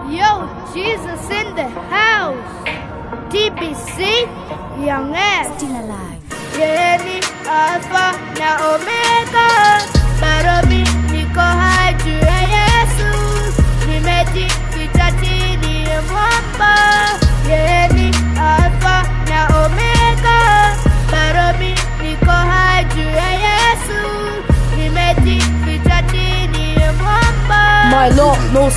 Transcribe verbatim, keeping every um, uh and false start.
Yo, Jesus in the house. T B C, Young S. Still alive. Yeni Alpha na Omega. Barobi niko hai juu ya Yesu. Nimejificha chini ya mwamba. Yeni Alpha na Omega. Barobi niko hai juu ya Yesu. Nimejificha chini ya mwamba. My Lord knows